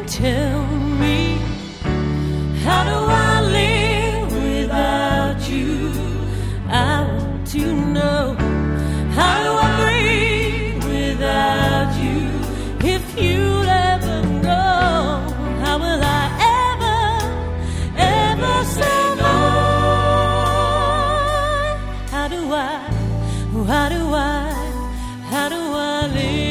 tell me, how do I live without you? I want to know, how do I breathe without you? If you'd ever know, how will I ever say no? How do I live?